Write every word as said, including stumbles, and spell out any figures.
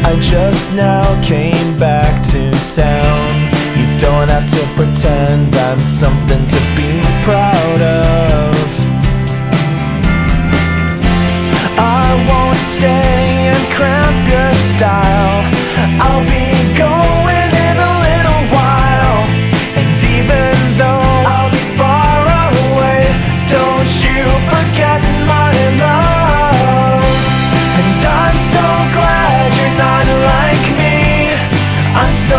I just now came back to town. You don't have to pretend I'm something to be proud of. I won't stay and cramp your style. I'll be going in a little while, and even though I'll be far away, don't you forget my love. And I'm so glad you're not like me. I'm so